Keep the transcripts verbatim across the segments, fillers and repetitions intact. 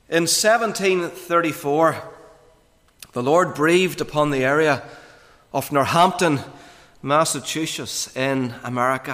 In seventeen thirty-four, the Lord breathed upon the area of Northampton, Massachusetts, in America,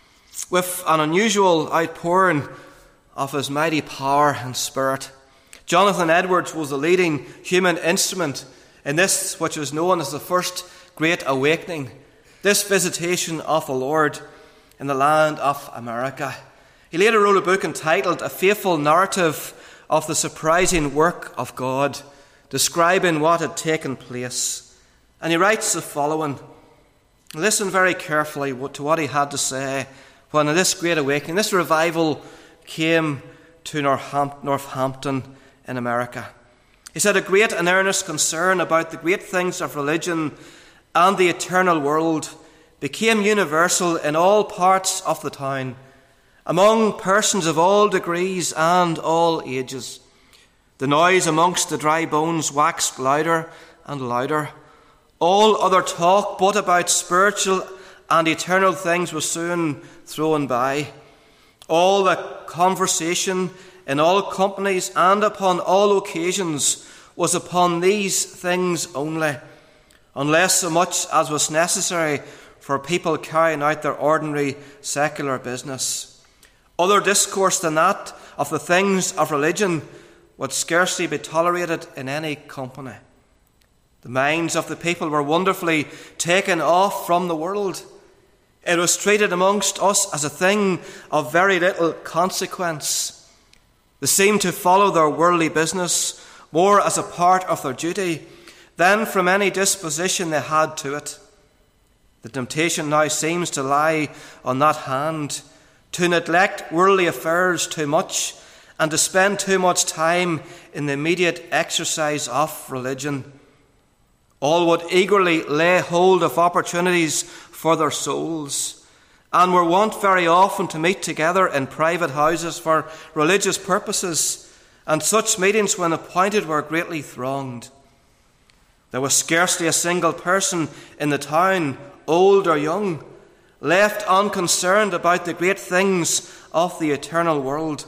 with an unusual outpouring of his mighty power and spirit. Jonathan Edwards was the leading human instrument in this, which is known as the First Great Awakening, this visitation of the Lord in the land of America. He later wrote a book entitled A Faithful Narrative of the Surprising Work of God, describing what had taken place. And he writes the following. Listen very carefully to what he had to say when this great awakening, this revival came to Northampton in America. He said, a great and earnest concern about the great things of religion and the eternal world became universal in all parts of the town, among persons of all degrees and all ages. The noise amongst the dry bones waxed louder and louder. All other talk but about spiritual and eternal things was soon thrown by. All the conversation in all companies and upon all occasions was upon these things only, unless so much as was necessary for people carrying out their ordinary secular business. Other discourse than that of the things of religion would scarcely be tolerated in any company. The minds of the people were wonderfully taken off from the world. It was treated amongst us as a thing of very little consequence. They seemed to follow their worldly business more as a part of their duty than from any disposition they had to it. The temptation now seems to lie on that hand, to neglect worldly affairs too much and to spend too much time in the immediate exercise of religion. All would eagerly lay hold of opportunities for their souls, and were wont very often to meet together in private houses for religious purposes, and such meetings, when appointed, were greatly thronged. There was scarcely a single person in the town, old or young, left unconcerned about the great things of the eternal world.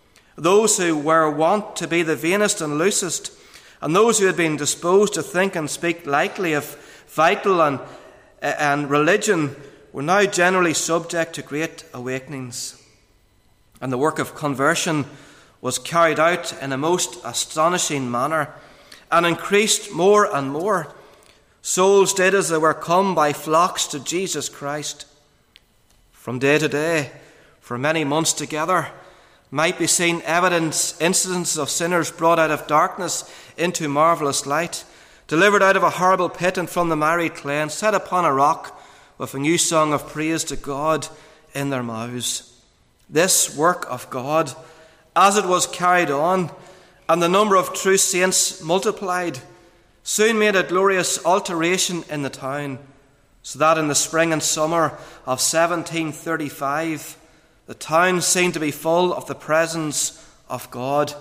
Those who were wont to be the vainest and loosest, and those who had been disposed to think and speak lightly of vital and, and religion, were now generally subject to great awakenings. And the work of conversion was carried out in a most astonishing manner, and increased more and more. Souls did as they were come by flocks to Jesus Christ. From day to day, for many months together, might be seen evidence, incidents of sinners brought out of darkness into marvellous light, delivered out of a horrible pit and from the miry clay, and set upon a rock with a new song of praise to God in their mouths. This work of God, as it was carried on, and the number of true saints multiplied, soon made a glorious alteration in the town, so that in the spring and summer of seventeen thirty-five, the town seemed to be full of the presence of God.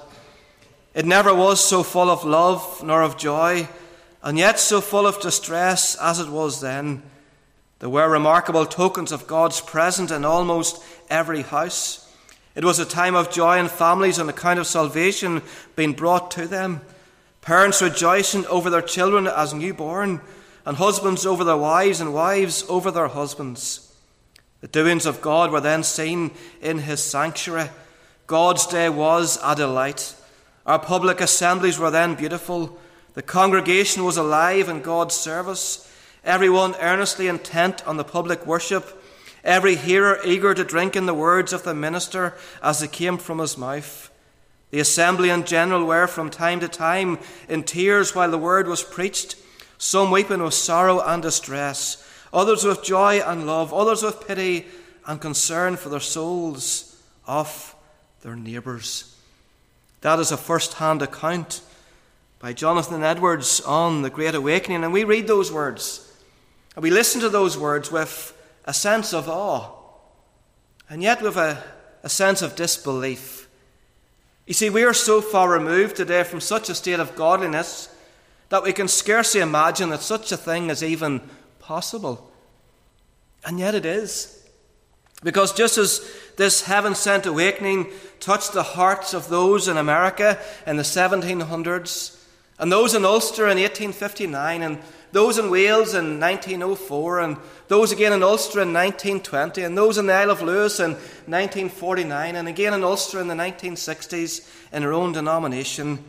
It never was so full of love nor of joy, and yet so full of distress as it was then. There were remarkable tokens of God's presence in almost every house. It was a time of joy in families on account of salvation being brought to them. Parents rejoicing over their children as newborn, and husbands over their wives, and wives over their husbands. The doings of God were then seen in his sanctuary. God's day was a delight. Our public assemblies were then beautiful. The congregation was alive in God's service, everyone earnestly intent on the public worship, every hearer eager to drink in the words of the minister as they came from his mouth. The assembly in general were from time to time in tears while the word was preached, some weeping with sorrow and distress, others with joy and love, others with pity and concern for their souls of their neighbours. That is a first-hand account by Jonathan Edwards on the Great Awakening, and we read those words, and we listen to those words with a sense of awe, and yet with a, a sense of disbelief. You see, we are so far removed today from such a state of godliness that we can scarcely imagine that such a thing is even possible. And yet it is. Because just as This heaven-sent awakening touched the hearts of those in America in the seventeen hundreds, and those in Ulster in eighteen fifty-nine, and those in Wales in nineteen oh four, and those again in Ulster in nineteen twenty, and those in the Isle of Lewis in nineteen forty-nine, and again in Ulster in the nineteen sixties in their own denomination.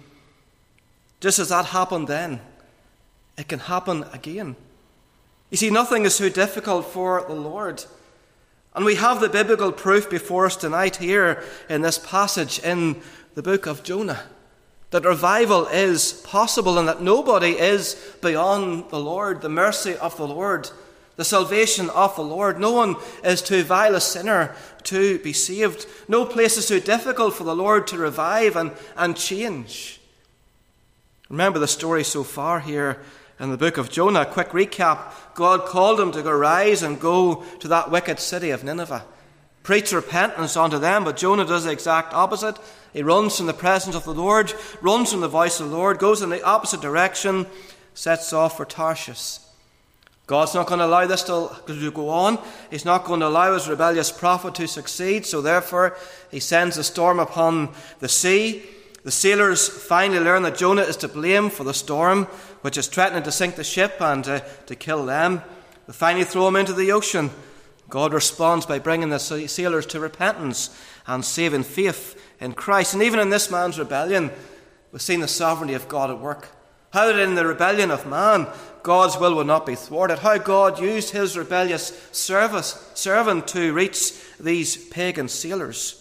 Just as that happened then, it can happen again. You see, nothing is too difficult for the Lord. And we have the biblical proof before us tonight here in this passage in the book of Jonah, that revival is possible and that nobody is beyond the Lord, the mercy of the Lord, the salvation of the Lord. No one is too vile a sinner to be saved. No place is too difficult for the Lord to revive and, and change. Remember the story so far here in the book of Jonah. Quick recap. God called him to go rise and go to that wicked city of Nineveh. Preach repentance unto them, but Jonah does the exact opposite. He runs from the presence of the Lord, runs from the voice of the Lord, goes in the opposite direction, sets off for Tarshish. God's not going to allow this to, to go on. He's not going to allow his rebellious prophet to succeed, so therefore he sends a storm upon the sea. The sailors finally learn that Jonah is to blame for the storm, which is threatening to sink the ship and uh, to kill them. They finally throw him into the ocean. God responds by bringing the sailors to repentance and saving faith in Christ. And even in this man's rebellion, we've seen the sovereignty of God at work. How that in the rebellion of man, God's will will not be thwarted. How God used his rebellious service, servant to reach these pagan sailors.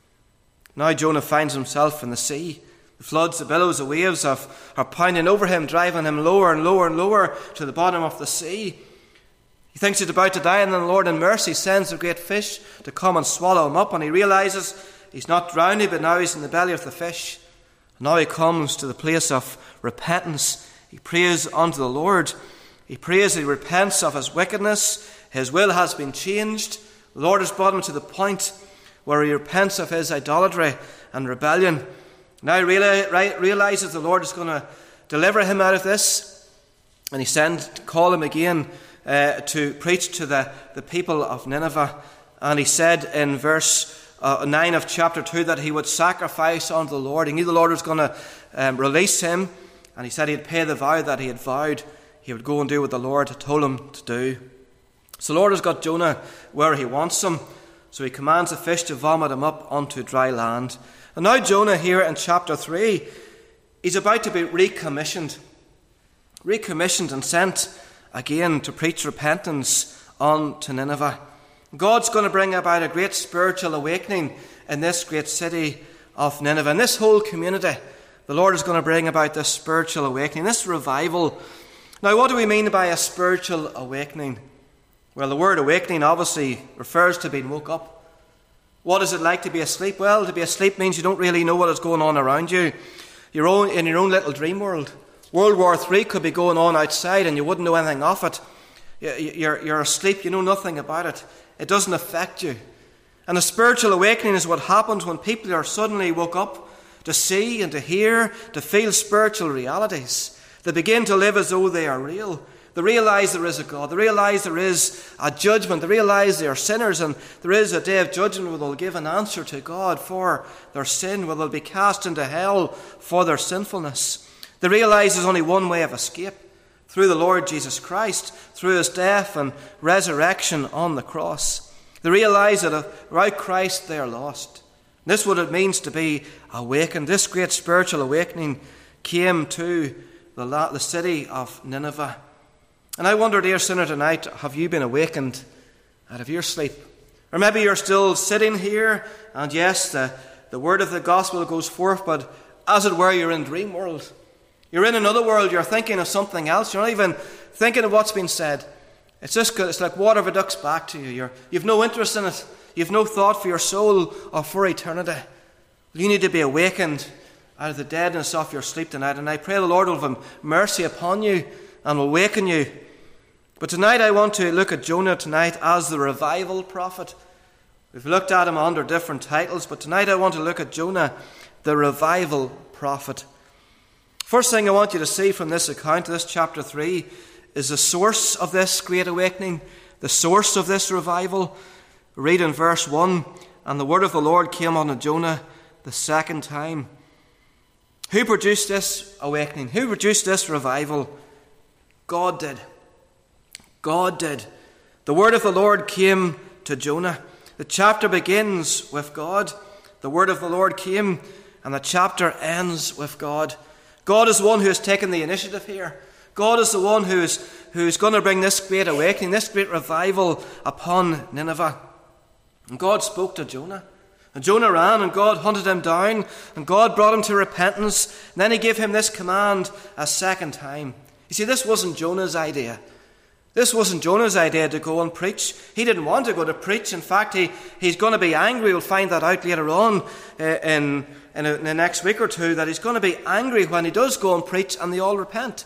Now Jonah finds himself in the sea. The floods, the billows, the waves are, are pounding over him, driving him lower and lower and lower to the bottom of the sea. He thinks he's about to die, and then the Lord in mercy sends a great fish to come and swallow him up. And he realizes he's not drowning, but now he's in the belly of the fish. And now he comes to the place of repentance. He prays unto the Lord. He prays, he repents of his wickedness. His will has been changed. The Lord has brought him to the point where he repents of his idolatry and rebellion. Now he realizes the Lord is going to deliver him out of this, and he sends to call him again uh, to preach to the, the people of Nineveh. And he said in verse uh, nine of chapter two that he would sacrifice unto the Lord. He knew the Lord was going to um, release him, and he said he'd pay the vow that he had vowed. He would go and do what the Lord had told him to do. So the Lord has got Jonah where he wants him. So he commands a fish to vomit him up onto dry land. And now Jonah here in chapter three, he's about to be recommissioned. Recommissioned and sent again to preach repentance unto Nineveh. God's going to bring about a great spiritual awakening in this great city of Nineveh. In this whole community, the Lord is going to bring about this spiritual awakening, this revival. Now, what do we mean by a spiritual awakening? Well, the word awakening obviously refers to being woke up. What is it like to be asleep? Well, to be asleep means you don't really know what is going on around you. You're own, in your own little dream world. World War Three could be going on outside and you wouldn't know anything of it. You're, you're asleep, you know nothing about it. It doesn't affect you. And a spiritual awakening is what happens when people are suddenly woke up to see and to hear, to feel spiritual realities. They begin to live as though they are real. They realize there is a God. They realize there is a judgment. They realize they are sinners, and there is a day of judgment where they'll give an answer to God for their sin, where they'll be cast into hell for their sinfulness. They realize there's only one way of escape, through the Lord Jesus Christ, through his death and resurrection on the cross. They realize that without Christ they are lost. This is what it means to be awakened. This great spiritual awakening came to the, the city of Nineveh. And I wonder, dear sinner, tonight, have you been awakened out of your sleep? Or maybe you're still sitting here, and yes, the, the word of the gospel goes forth, but as it were, you're in dream world. You're in another world, you're thinking of something else, you're not even thinking of what's been said. It's just it's like water reducts back to you. You're, you've no interest in it. You've no thought for your soul or for eternity. You need to be awakened out of the deadness of your sleep tonight, and I pray the Lord will have mercy upon you and will awaken you. But tonight I want to look at Jonah tonight as the revival prophet. We've looked at him under different titles, but tonight I want to look at Jonah, the revival prophet. First thing I want you to see from this account, this chapter three, is the source of this great awakening, the source of this revival. Read in verse one, and the word of the Lord came unto Jonah the second time. Who produced this awakening? Who produced this revival? God did. God did. The word of the Lord came to Jonah. The chapter begins with God. The word of the Lord came, and the chapter ends with God. God is the one who has taken the initiative here. God is the one who is, who is going to bring this great awakening, this great revival upon Nineveh. And God spoke to Jonah. And Jonah ran, and God hunted him down, and God brought him to repentance. And then he gave him this command a second time. You see, this wasn't Jonah's idea. This wasn't Jonah's idea to go and preach. He didn't want to go to preach. In fact, he, he's going to be angry. We'll find that out later on uh, in, in, a, in the next week or two, that he's going to be angry when he does go and preach and they all repent.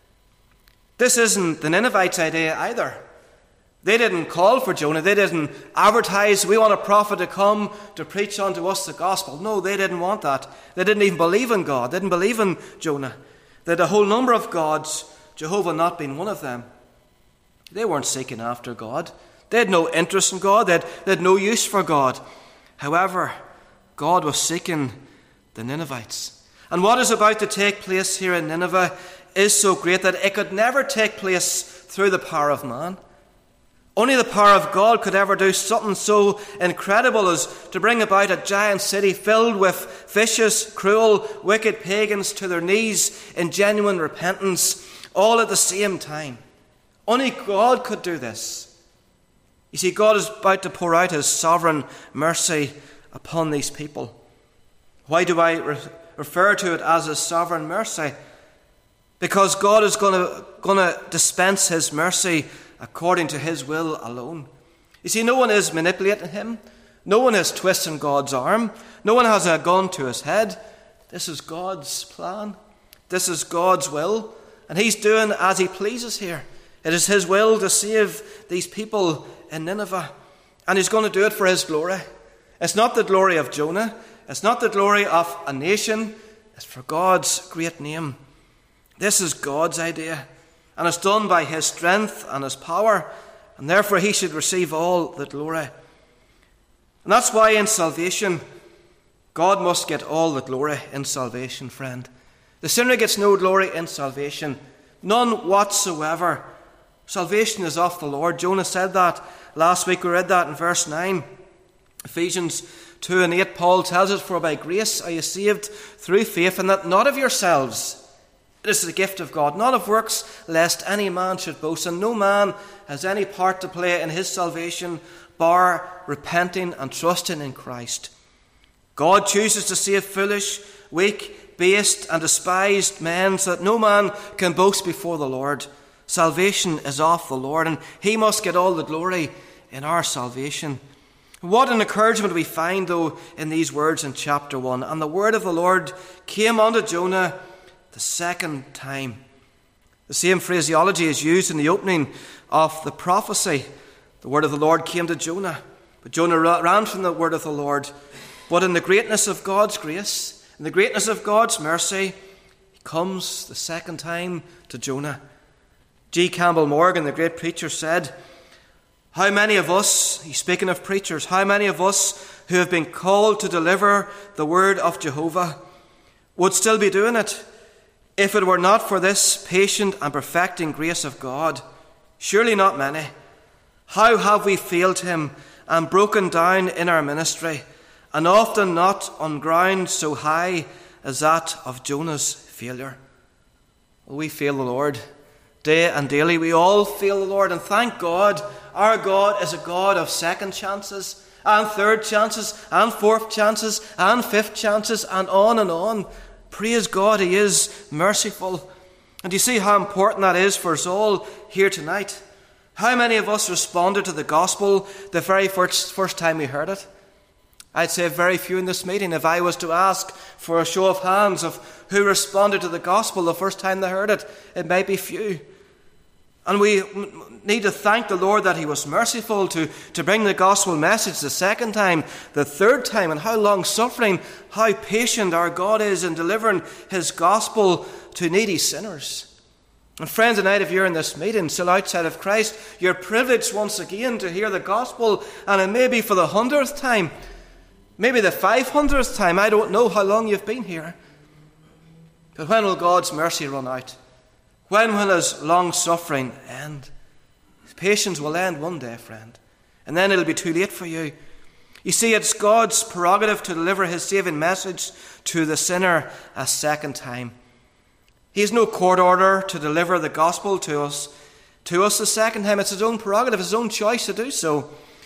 This isn't the Ninevites' idea either. They didn't call for Jonah. They didn't advertise, we want a prophet to come to preach unto us the gospel. No, they didn't want that. They didn't even believe in God. They didn't believe in Jonah. They had a whole number of gods, Jehovah not being one of them. They weren't seeking after God. They had no interest in God. They had, they had no use for God. However, God was seeking the Ninevites. And what is about to take place here in Nineveh is so great that it could never take place through the power of man. Only the power of God could ever do something so incredible as to bring about a giant city filled with vicious, cruel, wicked pagans to their knees in genuine repentance, all at the same time. Only God could do this. You see, God is about to pour out his sovereign mercy upon these people. Why do I re- refer to it as his sovereign mercy? Because God is going to, going to dispense his mercy according to his will alone. You see, no one is manipulating him. No one is twisting God's arm. No one has a gun to his head. This is God's plan. This is God's will. And he's doing as he pleases here. It is his will to save these people in Nineveh. And he's going to do it for his glory. It's not the glory of Jonah. It's not the glory of a nation. It's for God's great name. This is God's idea. And it's done by his strength and his power. And therefore he should receive all the glory. And that's why in salvation, God must get all the glory in salvation, friend. The sinner gets no glory in salvation. None whatsoever. Salvation is of the Lord. Jonah said that last week. We read that in verse nine. Ephesians two and eight, Paul tells us, for by grace are you saved through faith, and that not of yourselves. It is the gift of God, not of works, lest any man should boast. And no man has any part to play in his salvation, bar repenting and trusting in Christ. God chooses to save foolish, weak, based and despised men, so that no man can boast before the Lord. Salvation is of the Lord, and he must get all the glory in our salvation. What an encouragement we find, though, in these words in chapter one. And the word of the Lord came unto Jonah the second time. The same phraseology is used in the opening of the prophecy. The word of the Lord came to Jonah, but Jonah ran from the word of the Lord. But in the greatness of God's grace, in the greatness of God's mercy, he comes the second time to Jonah. G. Campbell Morgan, the great preacher, said, how many of us, he's speaking of preachers, how many of us who have been called to deliver the word of Jehovah would still be doing it if it were not for this patient and perfecting grace of God? Surely not many. How have we failed him and broken down in our ministry, and often not on ground so high as that of Jonah's failure? Well, we fail the Lord day and daily. We all fail the Lord, and thank God, our God is a God of second chances, and third chances, and fourth chances, and fifth chances, and on and on. Praise God, he is merciful. And you see how important that is for us all here tonight. How many of us responded to the gospel the very first, first time we heard it? I'd say very few in this meeting. If I was to ask for a show of hands of who responded to the gospel the first time they heard it, it might be few. And we need to thank the Lord that he was merciful to, to bring the gospel message the second time, the third time, and how long-suffering, how patient our God is in delivering his gospel to needy sinners. And friends, tonight, if you're in this meeting still outside of Christ, you're privileged once again to hear the gospel, and it may be for the hundredth time. Maybe the five hundredth time. I don't know how long you've been here. But when will God's mercy run out? When will his long suffering end? His patience will end one day, friend. And then it'll be too late for you. You see, it's God's prerogative to deliver his saving message to the sinner a second time. He has no court order to deliver the gospel to us, to us a second time. It's his own prerogative, his own choice to do so.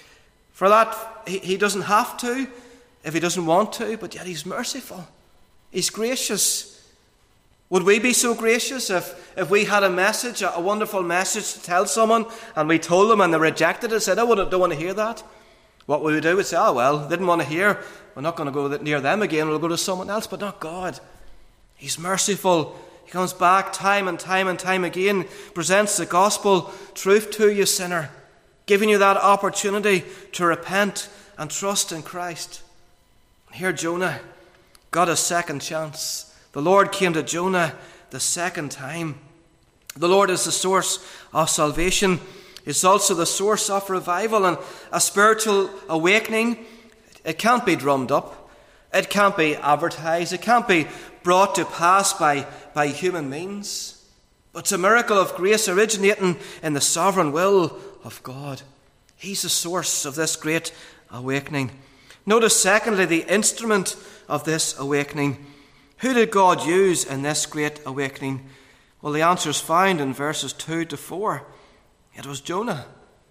For that, he, he doesn't have to if he doesn't want to, but yet he's merciful. He's gracious. Would we be so gracious if, if we had a message, a, a wonderful message to tell someone, and we told them and they rejected it, said, I wouldn't, don't want to hear that? What would we do? We'd say, oh, well, didn't want to hear. We're not going to go near them again. We'll go to someone else, but not God. He's merciful. He comes back time and time and time again, presents the gospel truth to you, sinner, giving you that opportunity to repent and trust in Christ. Here Jonah got a second chance. The Lord came to Jonah the second time. The Lord is the source of salvation. It's also the source of revival and a spiritual awakening. It can't be drummed up. It can't be advertised. It can't be brought to pass by, by human means. But it's a miracle of grace originating in the sovereign will of God. He's the source of this great awakening. Notice, secondly, the instrument of this awakening. Who did God use in this great awakening? Well, the answer is found in verses two to four. It was Jonah.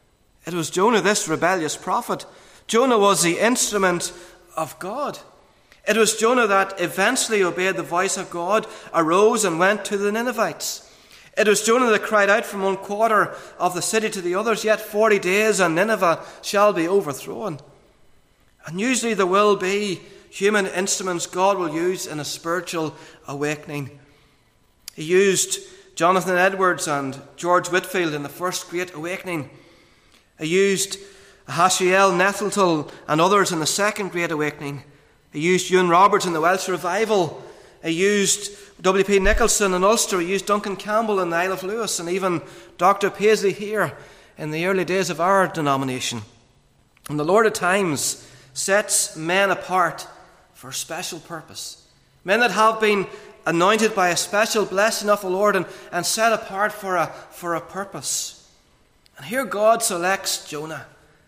It was Jonah, this rebellious prophet. Jonah was the instrument of God. It was Jonah that eventually obeyed the voice of God, arose and went to the Ninevites. It was Jonah that cried out from one quarter of the city to the others, yet forty days and Nineveh shall be overthrown. And usually there will be human instruments God will use in a spiritual awakening. He used Jonathan Edwards and George Whitefield in the first great awakening. He used Hashiel Nettleton and others in the second great awakening. He used Ewan Roberts in the Welsh Revival. He used W P Nicholson in Ulster. He used Duncan Campbell in the Isle of Lewis, and even Doctor Paisley here in the early days of our denomination. And the Lord at times sets men apart for a special purpose. Men that have been anointed by a special blessing of the Lord and, and set apart for a, for a purpose. And here God selects Jonah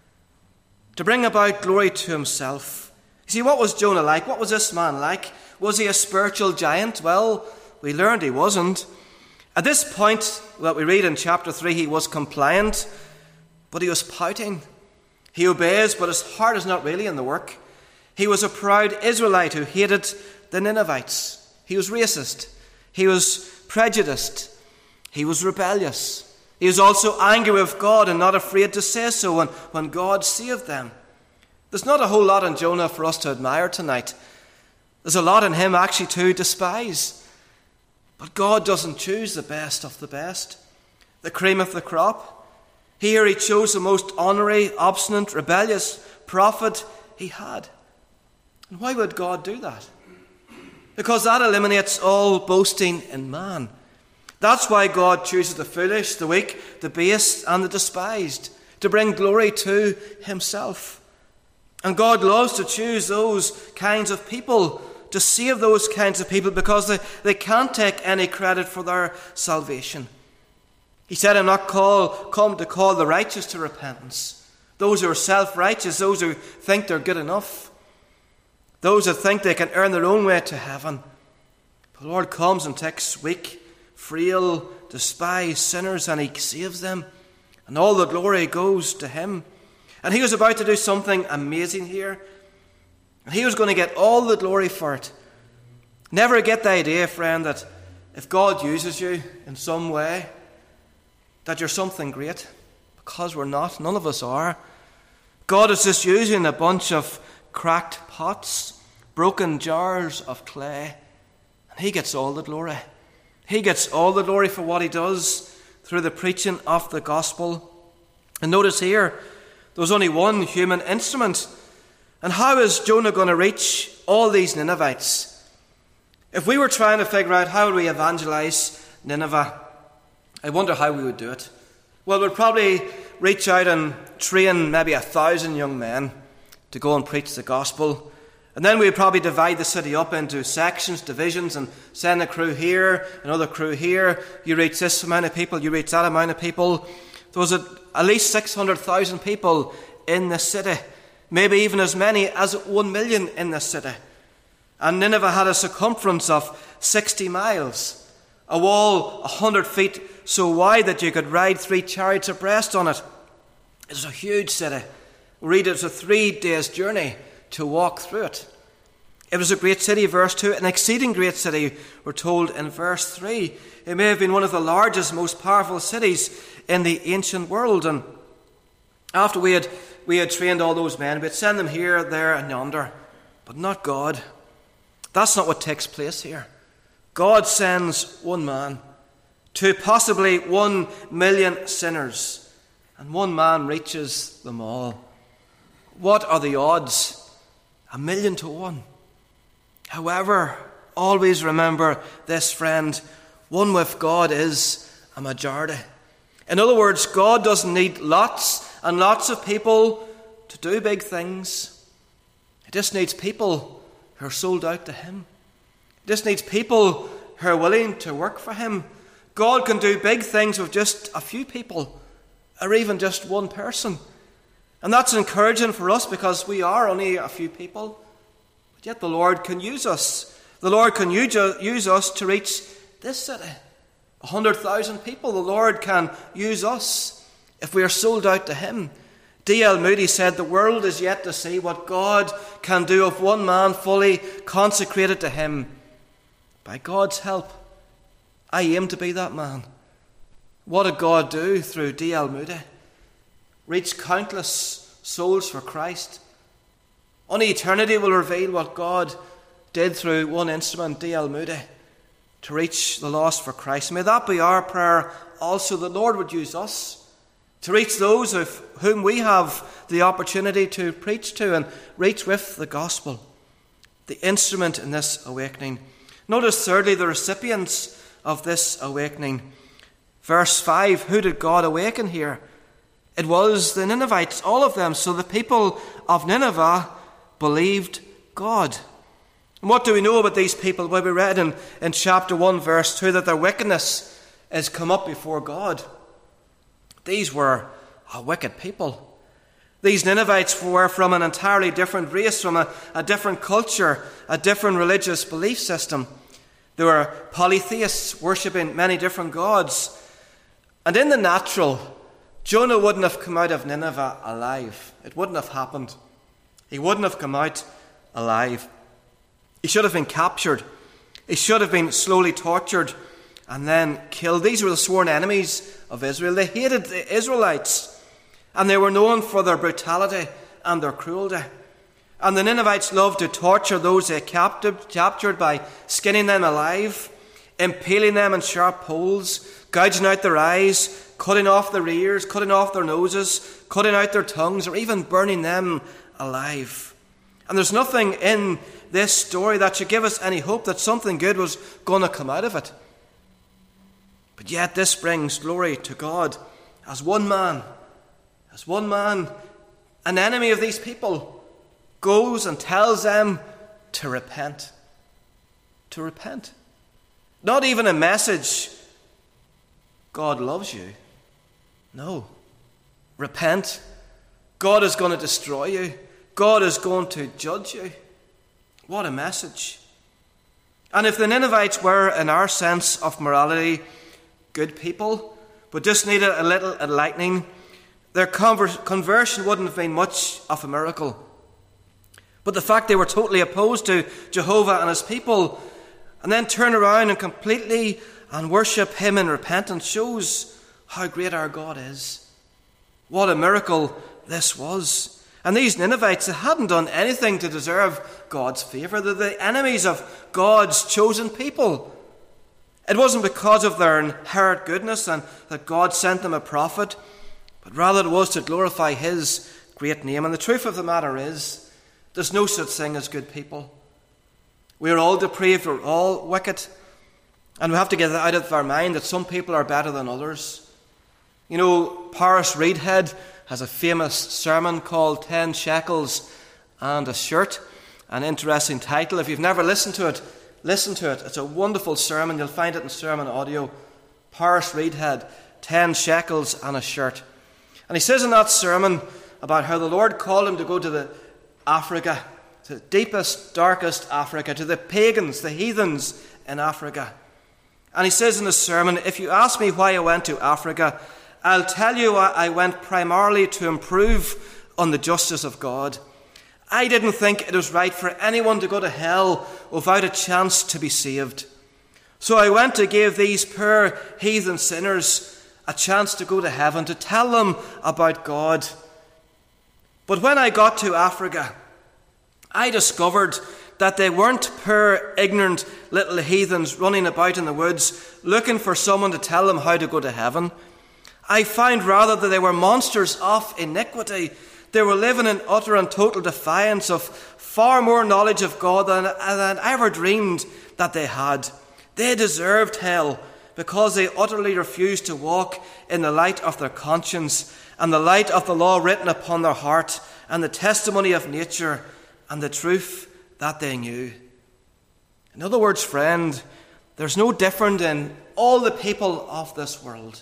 to bring about glory to himself. You see, what was Jonah like? What was this man like? Was he a spiritual giant? Well, we learned he wasn't. At this point, what we read in chapter three, he was compliant, but he was pouting. He obeys, but his heart is not really in the work. He was a proud Israelite who hated the Ninevites. He was racist. He was prejudiced. He was rebellious. He was also angry with God and not afraid to say so when, when God saved them. There's not a whole lot in Jonah for us to admire tonight. There's a lot in him actually to despise. But God doesn't choose the best of the best, the cream of the crop. Here he chose the most ornery, obstinate, rebellious prophet he had. And why would God do that? Because that eliminates all boasting in man. That's why God chooses the foolish, the weak, the base, and the despised to bring glory to himself. And God loves to choose those kinds of people, to save those kinds of people, because they, they can't take any credit for their salvation. He said, I'm not call, come to call the righteous to repentance. Those who are self-righteous, those who think they're good enough, those that think they can earn their own way to heaven. The Lord comes and takes weak, frail, despised sinners, and he saves them. And all the glory goes to him. And he was about to do something amazing here. And he was going to get all the glory for it. Never get the idea, friend, that if God uses you in some way, that you're something great, because we're not. None of us are. God is just using a bunch of cracked pots, broken jars of clay, and he gets all the glory. He gets all the glory for what he does through the preaching of the gospel. And notice here, there was only one human instrument. And how is Jonah going to reach all these Ninevites? If we were trying to figure out how would we evangelize Nineveh, I wonder how we would do it. Well, we'd probably reach out and train maybe a thousand young men to go and preach the gospel. And then we'd probably divide the city up into sections, divisions, and send a crew here, another crew here. You reach this amount of people, you reach that amount of people. There was at least six hundred thousand people in this city, maybe even as many as one million in this city. And Nineveh had a circumference of sixty miles, a wall a hundred feet so wide that you could ride three chariots abreast on it. It was a huge city. We read it was a three days journey to walk through it. It was a great city, verse two, an exceeding great city, we're told in verse three. It may have been one of the largest, most powerful cities in the ancient world. And after we had we had trained all those men, we'd send them here, there, and yonder, but not God. That's not what takes place here. God sends one man to possibly one million sinners, and one man reaches them all. What are the odds? A million to one. However, always remember this, friend. One with God is a majority. In other words, God doesn't need lots and lots of people to do big things. He just needs people who are sold out to Him. He just needs people who are willing to work for Him. God can do big things with just a few people, or even just one person. And that's encouraging for us because we are only a few people. But yet the Lord can use us. The Lord can use us to reach this city. A hundred thousand people. The Lord can use us if we are sold out to Him. D L Moody said, the world is yet to see what God can do with one man fully consecrated to Him. By God's help, I aim to be that man. What did God do through D L Moody? Reach countless souls for Christ. Only eternity will reveal what God did through one instrument, D L Moody, to reach the lost for Christ. May that be our prayer also. The Lord would use us to reach those of whom we have the opportunity to preach to and reach with the gospel. The instrument in this awakening. Notice thirdly the recipients of this awakening. Verse five, who did God awaken here? It was the Ninevites, all of them. So the people of Nineveh believed God. And what do we know about these people? Well, we read in, in chapter one, verse two, that their wickedness is come up before God. These were a wicked people. These Ninevites were from an entirely different race, from a, a different culture, a different religious belief system. They were polytheists, worshipping many different gods. And in the natural, Jonah wouldn't have come out of Nineveh alive. It wouldn't have happened. He wouldn't have come out alive. He should have been captured. He should have been slowly tortured and then killed. These were the sworn enemies of Israel. They hated the Israelites, and they were known for their brutality and their cruelty. And the Ninevites loved to torture those they captured, captured by skinning them alive, impaling them on sharp poles, gouging out their eyes, cutting off their ears, cutting off their noses, cutting out their tongues, or even burning them alive. And there's nothing in this story that should give us any hope that something good was going to come out of it. But yet this brings glory to God as one man, as one man, an enemy of these people, goes and tells them to repent. To repent. Not even a message, God loves you. No. Repent. God is going to destroy you. God is going to judge you. What a message. And if the Ninevites were, in our sense of morality, good people, but just needed a little enlightening, their conver- conversion wouldn't have been much of a miracle. But the fact they were totally opposed to Jehovah and His people, and then turn around and completely and worship Him in repentance, shows how great our God is. What a miracle this was. And these Ninevites, they hadn't done anything to deserve God's favour. They're the enemies of God's chosen people. It wasn't because of their inherent goodness and that God sent them a prophet, but rather it was to glorify His great name. And the truth of the matter is, there's no such thing as good people. We are all depraved, we're all wicked, and we have to get out of our mind that some people are better than others. You know, Paris Reidhead has a famous sermon called Ten Shekels and a Shirt. an interesting title. If you've never listened to it, listen to it. It's a wonderful sermon. You'll find it in sermon audio. Paris Reidhead, ten shekels and a shirt. And he says in that sermon about how the Lord called him to go to the Africa, to the deepest, darkest Africa, to the pagans, the heathens in Africa. And he says in the sermon, if you ask me why I went to Africa, I'll tell you I went primarily to improve on the justice of God. I didn't think it was right for anyone to go to hell without a chance to be saved. So I went to give these poor heathen sinners a chance to go to heaven, to tell them about God. But when I got to Africa, I discovered that they weren't poor, ignorant little heathens running about in the woods looking for someone to tell them how to go to heaven. I found rather that they were monsters of iniquity. They were living in utter and total defiance of far more knowledge of God than, than I ever dreamed that they had. They deserved hell because they utterly refused to walk in the light of their conscience and the light of the law written upon their heart and the testimony of nature and the truth that they knew. In other words, friend, there's no different in all the people of this world.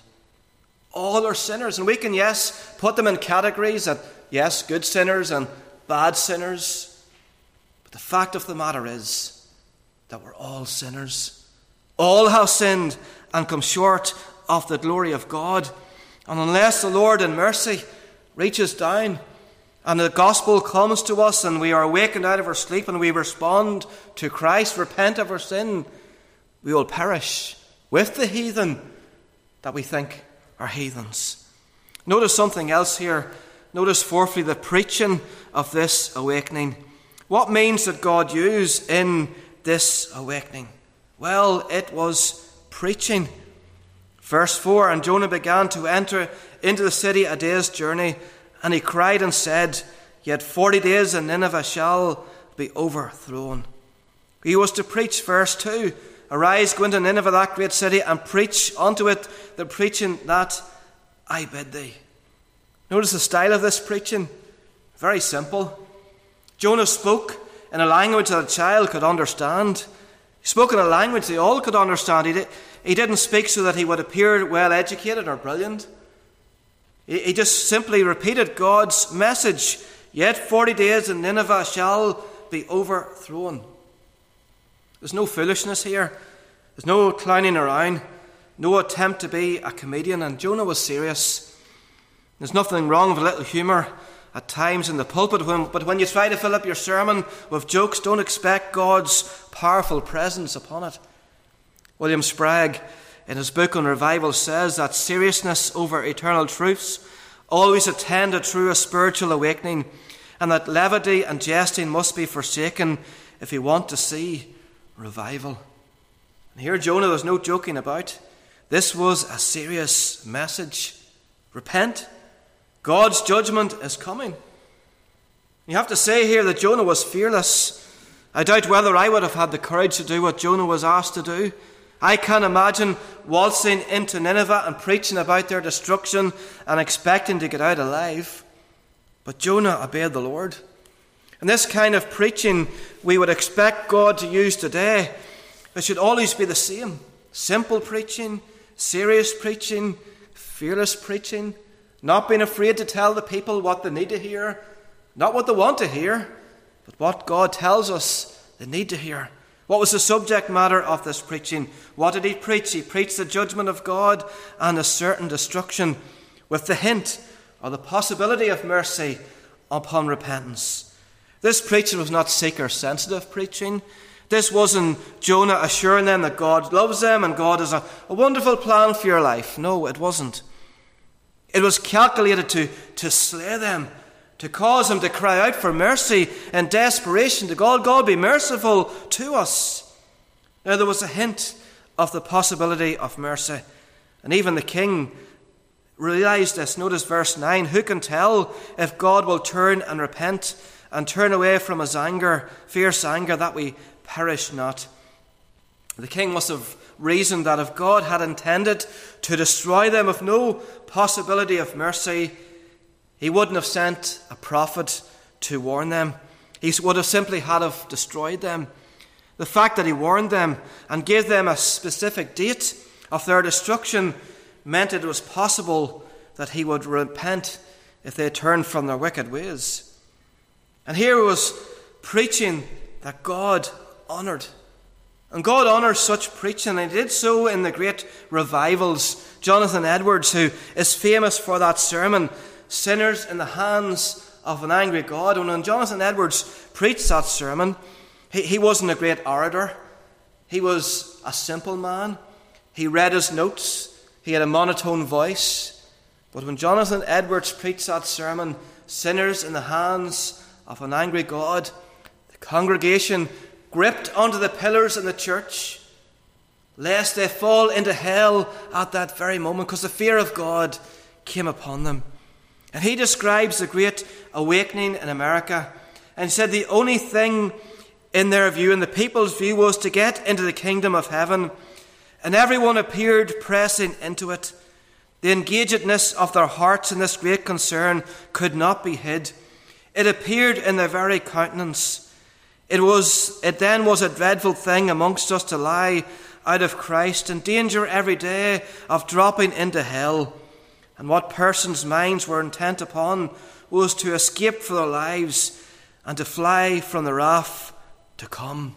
All are sinners, and we can, yes, put them in categories that, yes, good sinners and bad sinners. But the fact of the matter is that we're all sinners. All have sinned and come short of the glory of God. And unless the Lord in mercy reaches down and the gospel comes to us and we are awakened out of our sleep and we respond to Christ, repent of our sin, we will perish with the heathen that we think are heathens. Notice something else here. Notice fourthly the preaching of this awakening. What means did God use in this awakening? Well, it was preaching. Verse four, and Jonah began to enter into the city a day's journey, and he cried and said, yet forty days and Nineveh shall be overthrown. He was to preach. Verse two, arise, go into Nineveh, that great city, and preach unto it the preaching that I bid thee. Notice the style of this preaching. Very simple. Jonah spoke in a language that a child could understand. He spoke in a language they all could understand. He, did, he didn't speak so that he would appear well educated or brilliant. He, he just simply repeated God's message. Yet forty days and Nineveh shall be overthrown. There's no foolishness here. There's no clowning around. No attempt to be a comedian. And Jonah was serious. There's nothing wrong with a little humour at times in the pulpit, when, but when you try to fill up your sermon with jokes, don't expect God's powerful presence upon it. William Spragg, in his book on revival, says that seriousness over eternal truths always attend a true spiritual awakening, and that levity and jesting must be forsaken if you want to see revival. And here Jonah, there's no joking about. This was a serious message. Repent. God's judgment is coming. You have to say here that Jonah was fearless. I doubt whether I would have had the courage to do what Jonah was asked to do. I can't imagine waltzing into Nineveh and preaching about their destruction and expecting to get out alive. But Jonah obeyed the Lord. And this kind of preaching we would expect God to use today. It should always be the same. Simple preaching, serious preaching, fearless preaching. Not being afraid to tell the people what they need to hear, not what they want to hear, but what God tells us they need to hear. What was the subject matter of this preaching? What did he preach? He preached the judgment of God and a certain destruction, with the hint or the possibility of mercy upon repentance. This preaching was not seeker-sensitive preaching. This wasn't Jonah assuring them that God loves them and God has a, a wonderful plan for your life. No, it wasn't. It was calculated to, to slay them, to cause them to cry out for mercy in desperation to God. God, be merciful to us. Now there was a hint of the possibility of mercy. And even the king realized this. Notice verse nine. Who can tell if God will turn and repent and turn away from his anger, fierce anger, that we perish not? The king must have reasoned that if God had intended to destroy them with no possibility of mercy, he wouldn't have sent a prophet to warn them. he would have simply had have destroyed them. The fact that he warned them and gave them a specific date of their destruction meant it was possible that he would repent if they turned from their wicked ways. And here he was preaching that God honoured. And God honours such preaching, and he did so in the great revivals. Jonathan Edwards, who is famous for that sermon, Sinners in the Hands of an Angry God. And when Jonathan Edwards preached that sermon, he, he wasn't a great orator. He was a simple man. He read his notes. He had a monotone voice. But when Jonathan Edwards preached that sermon, Sinners in the Hands of an Angry God, the congregation gripped onto the pillars in the church, lest they fall into hell at that very moment, because the fear of God came upon them. And he describes the great awakening in America, and said the only thing in their view, in the people's view, was to get into the kingdom of heaven, and everyone appeared pressing into it. The engagedness of their hearts in this great concern could not be hid. It appeared in their very countenance. It was. It then was a dreadful thing amongst us to lie out of Christ, in danger every day of dropping into hell. And what persons' minds were intent upon was to escape for their lives and to fly from the wrath to come.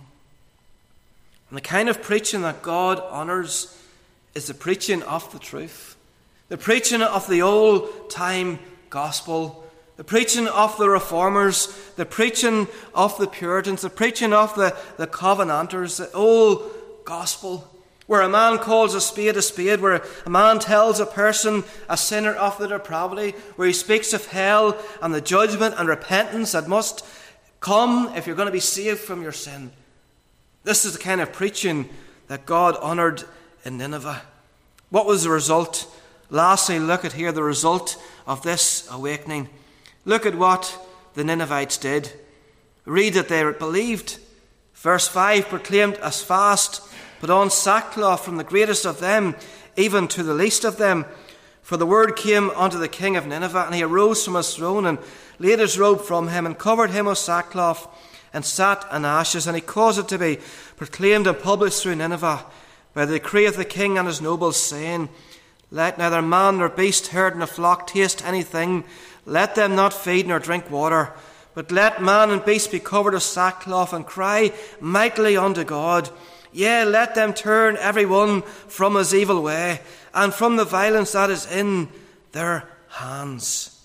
And the kind of preaching that God honours is the preaching of the truth, the preaching of the old-time gospel, the preaching of the Reformers, the preaching of the Puritans, the preaching of the, the Covenanters, the old gospel, where a man calls a spade a spade, where a man tells a person, a sinner, of the depravity, where he speaks of hell and the judgment and repentance that must come if you're going to be saved from your sin. This is the kind of preaching that God honoured in Nineveh. What was the result? Lastly, look at here the result of this awakening. Look at what the Ninevites did. Read that they believed. Verse five proclaimed as fast, put on sackcloth from the greatest of them, even to the least of them. For the word came unto the king of Nineveh, and he arose from his throne, and laid his robe from him, and covered him with sackcloth, and sat in ashes. And he caused it to be proclaimed and published through Nineveh, by the decree of the king and his nobles, saying, Let neither man nor beast, herd nor flock taste anything. Let them not feed nor drink water, but let man and beast be covered with sackcloth, and cry mightily unto God. Yea, let them turn every one from his evil way, and from the violence that is in their hands.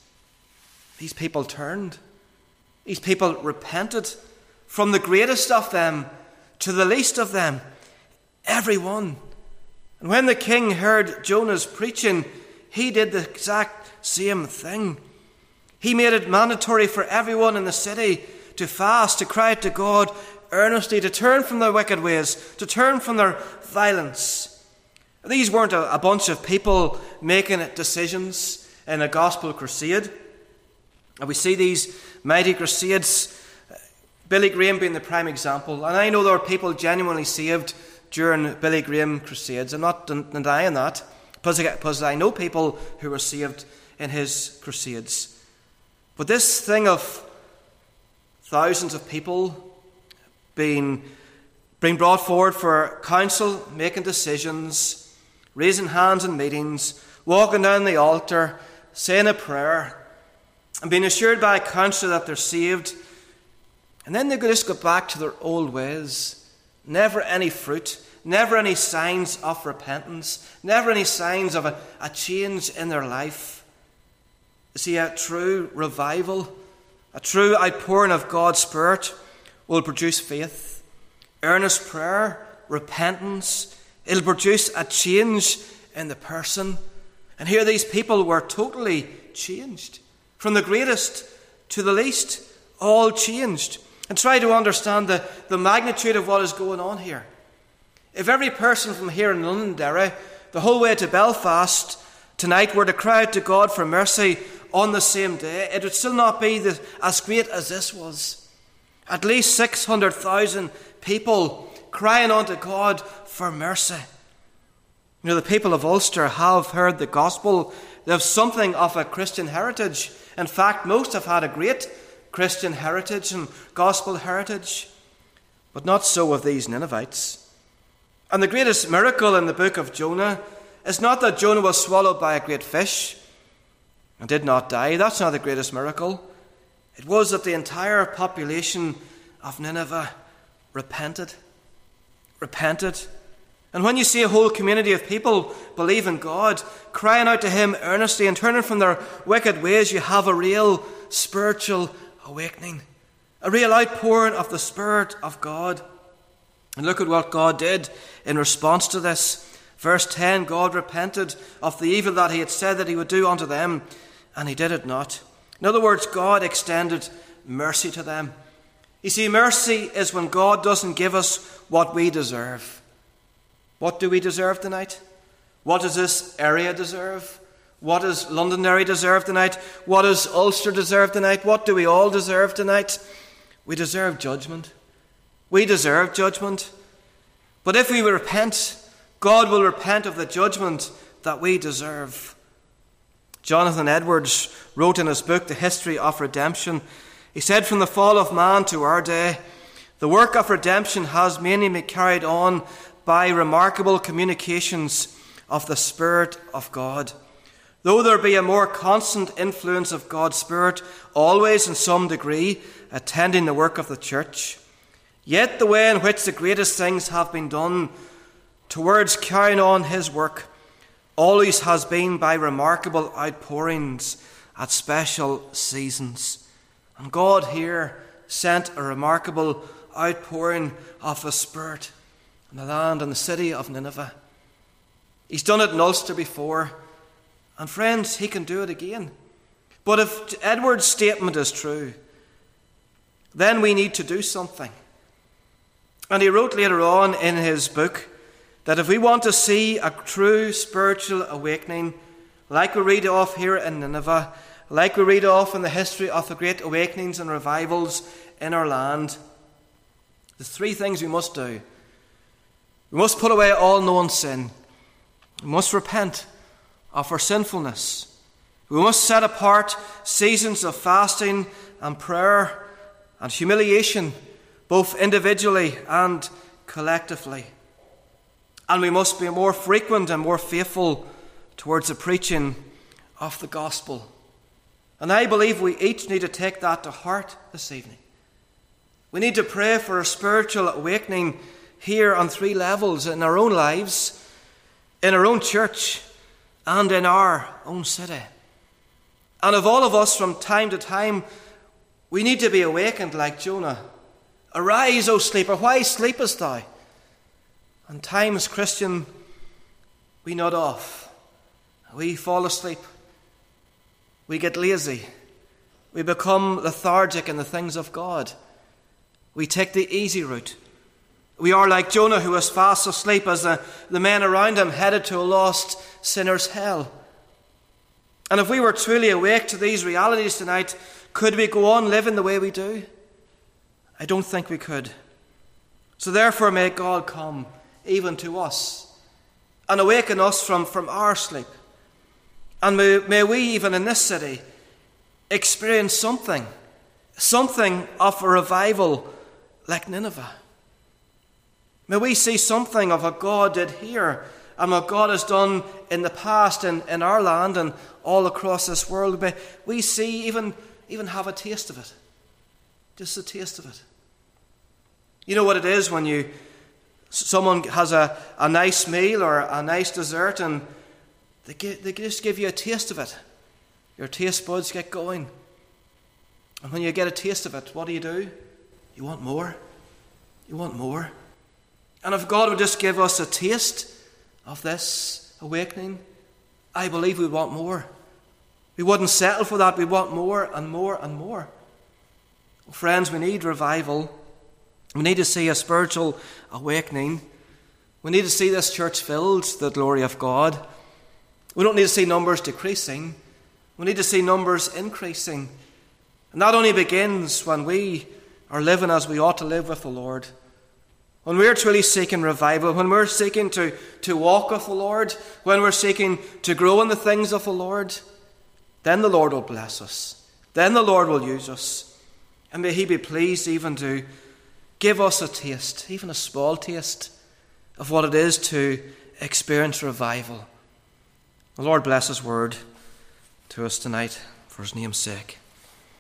These people turned. These people repented, from the greatest of them to the least of them, every one. And when the king heard Jonah's preaching, he did the exact same thing. He made it mandatory for everyone in the city to fast, to cry out to God earnestly, to turn from their wicked ways, to turn from their violence. These weren't a, a bunch of people making decisions in a gospel crusade. And we see these mighty crusades, Billy Graham being the prime example. And I know there were people genuinely saved during Billy Graham crusades. I'm not denying that, because I know people who were saved in his crusades. But this thing of thousands of people being, being brought forward for counsel, making decisions, raising hands in meetings, walking down the altar, saying a prayer, and being assured by a counsellor that they're saved, and then they just go back to their old ways. Never any fruit, never any signs of repentance, never any signs of a, a change in their life. You see, a true revival, a true outpouring of God's Spirit will produce faith, earnest prayer, repentance. It'll produce a change in the person. And here these people were totally changed. From the greatest to the least, all changed. And try to understand the, the magnitude of what is going on here. If every person from here in Londonderry, the whole way to Belfast tonight, were to cry out to God for mercy on the same day, it would still not be the, as great as this was. At least six hundred thousand people crying unto God for mercy. You know, the people of Ulster have heard the gospel. They have something of a Christian heritage. In fact, most have had a great Christian heritage and gospel heritage. But not so with these Ninevites. And the greatest miracle in the book of Jonah is not that Jonah was swallowed by a great fish and did not die. That's not the greatest miracle. It was that the entire population of Nineveh repented. Repented. And when you see a whole community of people believe in God, crying out to him earnestly and turning from their wicked ways, you have a real spiritual awakening. A real outpouring of the Spirit of God. And look at what God did in response to this. Verse ten, God repented of the evil that he had said that he would do unto them, and he did it not. In other words, God extended mercy to them. You see, mercy is when God doesn't give us what we deserve. What do we deserve tonight? What does this area deserve? What does Londonderry deserve tonight? What does Ulster deserve tonight? What do we all deserve tonight? We deserve judgment. We deserve judgment. But if we repent, God will repent of the judgment that we deserve. Jonathan Edwards wrote in his book, The History of Redemption, he said, from the fall of man to our day, the work of redemption has mainly been carried on by remarkable communications of the Spirit of God. Though there be a more constant influence of God's Spirit, always in some degree attending the work of the church, yet the way in which the greatest things have been done towards carrying on his work always has been by remarkable outpourings at special seasons. And God here sent a remarkable outpouring of the Spirit in the land and the city of Nineveh. He's done it in Ulster before, and friends, he can do it again. But if Edward's statement is true, then we need to do something. And he wrote later on in his book that if we want to see a true spiritual awakening, like we read of here in Nineveh, like we read of in the history of the great awakenings and revivals in our land, there's three things we must do. We must put away all known sin. We must repent of our sinfulness. We must set apart seasons of fasting and prayer and humiliation, both individually and collectively. And we must be more frequent and more faithful towards the preaching of the gospel. And I believe we each need to take that to heart this evening. We need to pray for a spiritual awakening here on three levels: in our own lives, in our own church, and in our own city. And of all of us, from time to time, we need to be awakened like Jonah. Arise, O sleeper, why sleepest thou? And times, Christian, we nod off. We fall asleep. We get lazy. We become lethargic in the things of God. We take the easy route. We are like Jonah, who was fast asleep as the, the men around him headed to a lost sinner's hell. And if we were truly awake to these realities tonight, could we go on living the way we do? I don't think we could. So therefore may God come even to us and awaken us from, from our sleep. And may, may we, even in this city, experience something, something of a revival like Nineveh. May we see something of what God did here and what God has done in the past in, in our land and all across this world. May we see, even, even have a taste of it. Just a taste of it. You know what it is when you someone has a, a nice meal or a nice dessert and they, give, they just give you a taste of it. Your taste buds get going. And when you get a taste of it, what do you do? You want more. You want more. And if God would just give us a taste of this awakening, I believe we'd want more. We wouldn't settle for that. We'd want more and more and more. Well, friends, we need revival. We need to see a spiritual awakening. We need to see this church filled to the glory of God. We don't need to see numbers decreasing. We need to see numbers increasing. And that only begins when we are living as we ought to live with the Lord. When we're truly seeking revival, when we're seeking to, to walk with the Lord, when we're seeking to grow in the things of the Lord, then the Lord will bless us. Then the Lord will use us. And may he be pleased even to give us a taste, even a small taste, of what it is to experience revival. The Lord bless his word to us tonight for his name's sake.